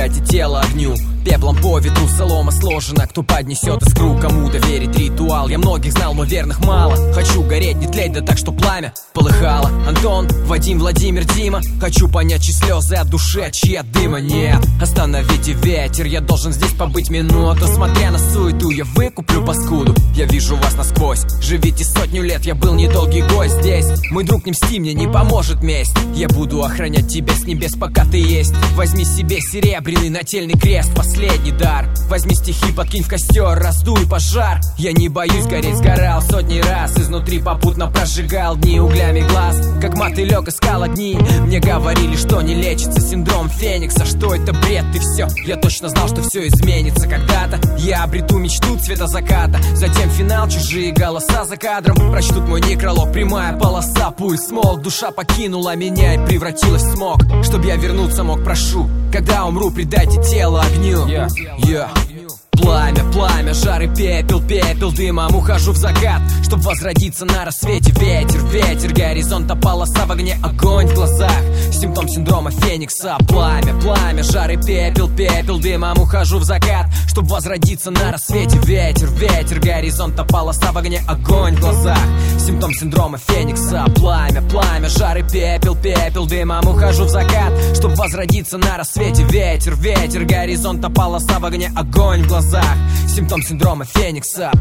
предайте тело огню. Пеплом по ветру солома сложена. Кто поднесет искру, кому доверить ритуал? Я многих знал, но верных мало. Хочу гореть, не тлеть, да так, что пламя полыхало. Антон, Вадим, Владимир, Дима. Хочу понять, чьи слезы от души, а чьи от дыма. Нет, остановите ветер, я должен здесь побыть минуту. Смотря на суету, я выкуплю паскуду. Я вижу вас насквозь, живите 100 лет. Я был недолгий гость здесь. Мой друг, не мсти, мне не поможет месть. Я буду охранять тебя с небес, пока ты есть. Возьми себе серебряный нательный крест, последний дар. Возьми стихи, подкинь в костер, раздуй пожар. Я не боюсь гореть, сгорал сотни раз. Изнутри попутно прожигал дни углями глаз. Как мотылек искал огни. Мне говорили, что не лечится синдром Феникса. Что это бред, и все. Я точно знал, что все изменится когда-то. Я обрету мечту цвета заката. Затем финал, чужие голоса за кадром прочтут мой некролог, прямая полоса. Пульс смолк, душа покинула меня и превратилась в смог. Чтоб я вернуться мог, прошу. Когда умру, предайте тело огню. Пламя, пламя, жар и пепел, пепел дымом. Ухожу в закат, чтоб возродиться на рассвете. Ветер, ветер, горизонта полоса в огне, огонь в глазах. Симптом синдрома Феникса. Пламя, пламя, жар и пепел, пепел дымом. Ухожу в закат, чтоб возродиться на рассвете. Ветер, ветер, горизонта полоса в огне, огонь в глазах. Симптом синдрома Феникса. Пламя, пламя, жар и пепел, пепел дымом. Ухожу в закат, чтоб возродиться на рассвете. Ветер, ветер, горизонта полоса в огне, огонь в глазах. Симптом синдрома Феникса.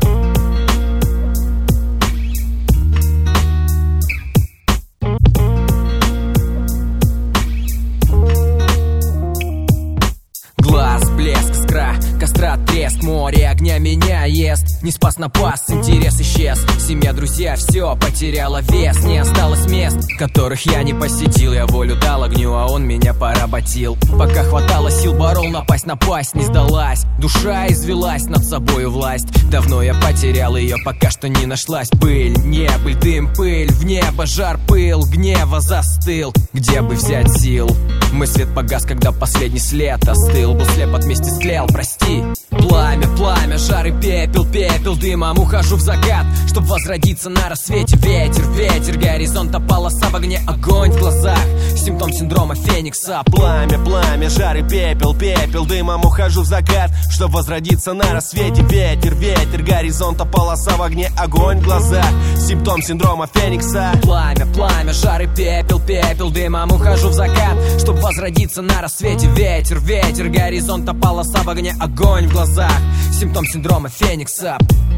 Глаз, блеск, искра, костра, треск, море огня меня ест. Не спас, напас, интерес исчез. Семья, друзья, все потеряло вес. Не осталось мест, которых я не посетил. Я волю дал огню, а он меня поработил. Пока хватало сил, борол напасть, напасть не сдалась. Душа извелась, над собою власть. Давно я потерял ее, пока что не нашлась. Пыль, небыль, дым, пыль, в небо жар, пыл, гнева застыл. Где бы взять сил? Мой свет погас, когда последний след остыл. Был слеп, от мести стлел, прости. Пламя, пламя, жар и пепел, пепел дымом. Ухожу в закат, чтоб возродиться на рассвете. Ветер, ветер, горизонта полоса в огне, огонь в глазах. Симптом синдрома Феникса. Пламя, пламя, жар и пепел, пепел дымом. Ухожу в закат, чтоб возродиться на рассвете. Ветер, ветер, горизонта полоса в огне, огонь в глазах. Симптом синдрома Феникса. Пламя, пламя, жар и пепел, пепел дымом. Ухожу в закат, чтоб возродиться на рассвете. Ветер, ветер, горизонта полоса в огне, огонь в глазах. Симптом синдрома Феникса.